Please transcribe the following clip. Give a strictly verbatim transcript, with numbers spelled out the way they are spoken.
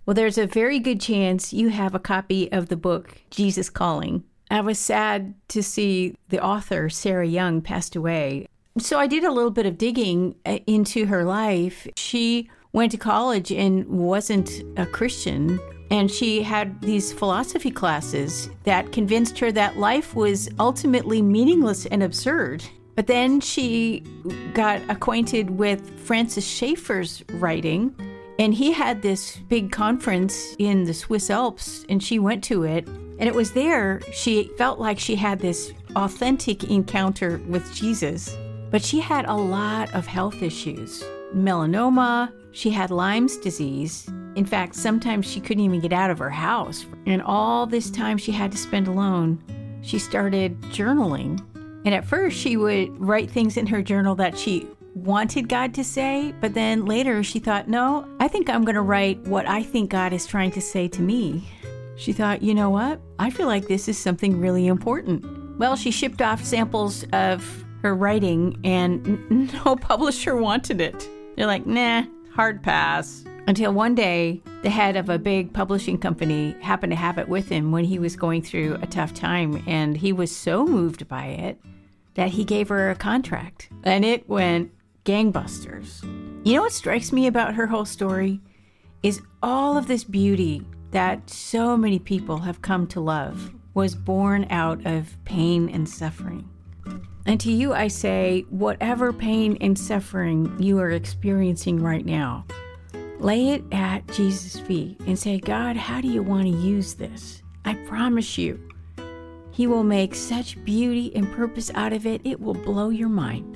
Well, there's a very good chance you have a copy of the book, Jesus Calling. I was sad to see the author, Sarah Young, passed away. So I did a little bit of digging into her life. She went to college and wasn't a Christian, and she had these philosophy classes that convinced her that life was ultimately meaningless and absurd. But then she got acquainted with Francis Schaeffer's writing, and he had this big conference in the Swiss Alps, and she went to it. And it was there she felt like she had this authentic encounter with Jesus. But she had a lot of health issues. Melanoma, she had Lyme's disease. In fact, sometimes she couldn't even get out of her house. And all this time she had to spend alone, she started journaling. And at first she would write things in her journal that she wanted God to say, but then later she thought, no, I think I'm going to write what I think God is trying to say to me. She thought, you know what? I feel like this is something really important. Well, she shipped off samples of her writing, and no publisher wanted it. They're like, nah, hard pass. Until one day, the head of a big publishing company happened to have it with him when he was going through a tough time, and he was so moved by it that he gave her a contract, and it went gangbusters. You know what strikes me about her whole story is all of this beauty that so many people have come to love was born out of pain and suffering. And to you, I say, whatever pain and suffering you are experiencing right now, lay it at Jesus' feet and say, God, how do you want to use this? I promise you, He will make such beauty and purpose out of it, it will blow your mind.